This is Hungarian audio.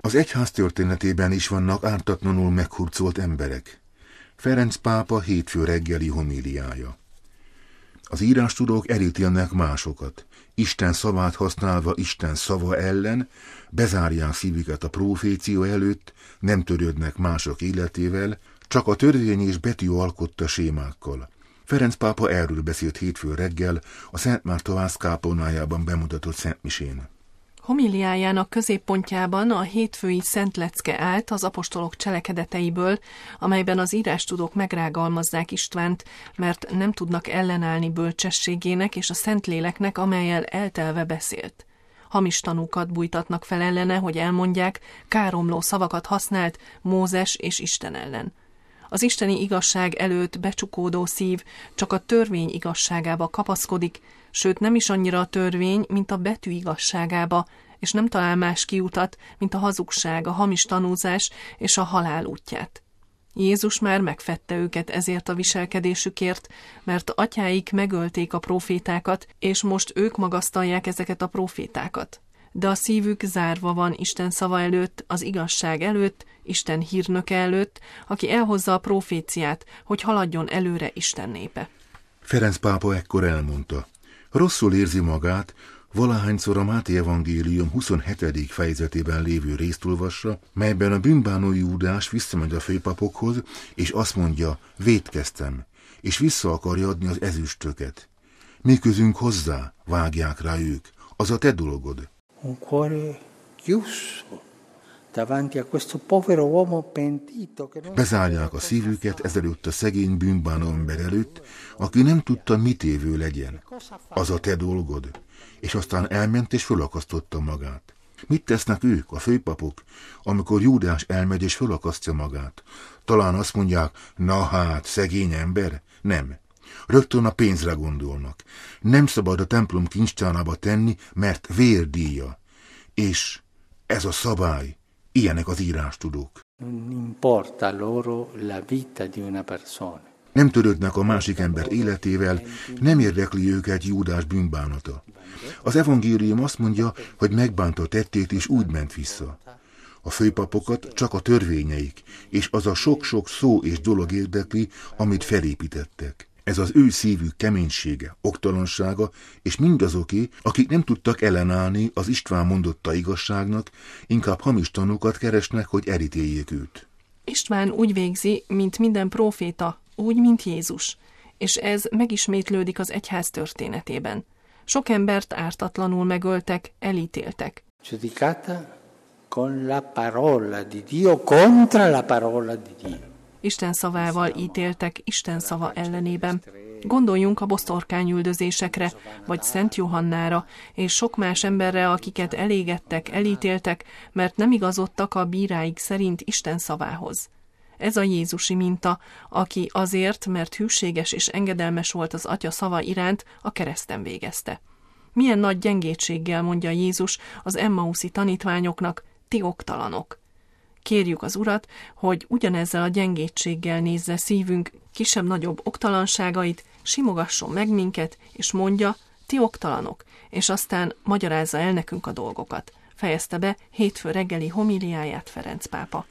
Az egyház történetében is vannak ártatlanul meghurcolt emberek. Ferenc pápa hétfő reggeli homíliája. Az írástudók elítélnek másokat, Isten szavát használva Isten szava ellen, bezárják szívüket a proféció előtt, nem törődnek mások életével, csak a törvény és betű alkotta sémákkal. Ferenc pápa erről beszélt hétfő reggel a Szent Márta vász kápolnájában bemutatott szentmisén. Homiliájának középpontjában a hétfői szent lecke állt az apostolok cselekedeteiből, amelyben az írástudók megrágalmazzák Istvánt, mert nem tudnak ellenállni bölcsességének és a Szentléleknek, amellyel eltelve beszélt. Hamis tanúkat bújtatnak fel ellene, hogy elmondják, káromló szavakat használt Mózes és Isten ellen. Az isteni igazság előtt becsukódó szív csak a törvény igazságába kapaszkodik, sőt nem is annyira a törvény, mint a betű igazságába, és nem talál más kiutat, mint a hazugság, a hamis tanúzás és a halál útját. Jézus már megfedte őket ezért a viselkedésükért, mert atyáik megölték a profétákat, és most ők magasztalják ezeket a profétákat. De a szívük zárva van Isten szava előtt, az igazság előtt, Isten hírnöke előtt, aki elhozza a proféciát, hogy haladjon előre Isten népe. Ferenc pápa ekkor elmondta, rosszul érzi magát, valahányszor a Máté evangélium 27. fejezetében lévő részt olvassa, melyben a bűnbánó Júdás visszamegy a főpapokhoz, és azt mondja, vétkeztem, és vissza akarja adni az ezüstöket. Mi közünk hozzá, vágják rá ők, az a te dolgod. Un cuore chiuso davanti a questo povero uomo pentito che non... Bezárják a szívüket ezelőtt a szegény bűnbánó ember előtt, aki nem tudta, mit évő legyen. Az a te dolgod. És aztán elment és fölakasztotta magát. Mit tesznek ők, a főpapok, amikor Júdás elmegy és fölakasztja magát? Talán azt mondják, na hát, szegény ember? Nem. Rögtön a pénzre gondolnak. Nem szabad a templom kincstárába tenni, mert vérdíja. És ez a szabály, ilyenek az írástudók. Non importa loro la vita di una persona. Nem törődnek a másik ember életével, nem érdekli őket Júdás bűnbánata. Az evangélium azt mondja, hogy megbánta tettét és úgy ment vissza. A főpapokat csak a törvényeik, és az a sok-sok szó és dolog érdekli, amit felépítettek. Ez az ő szívük keménysége, oktalansága, és mindazoké, akik nem tudtak ellenállni az István mondotta igazságnak, inkább hamis tanúkat keresnek, hogy elítéljék őt. István úgy végzi, mint minden próféta, úgy, mint Jézus, és ez megismétlődik az egyház történetében. Sok embert ártatlanul megöltek, elítéltek. Giudicata con la parola di Dio contra la parola di Dio. Isten szavával ítéltek Isten szava ellenében. Gondoljunk a boszorkányüldözésekre, vagy Szent Johannára, és sok más emberre, akiket elégettek, elítéltek, mert nem igazodtak a bíráik szerint Isten szavához. Ez a jézusi minta, aki azért, mert hűséges és engedelmes volt az Atya szava iránt, a kereszten végezte. Milyen nagy gyengétséggel mondja Jézus az emmauszi tanítványoknak, ti oktalanok. Kérjük az Urat, hogy ugyanezzel a gyengétséggel nézze szívünk kisebb-nagyobb oktalanságait, simogasson meg minket, és mondja, ti oktalanok, és aztán magyarázza el nekünk a dolgokat. Fejezte be hétfő reggeli homíliáját Ferenc pápa.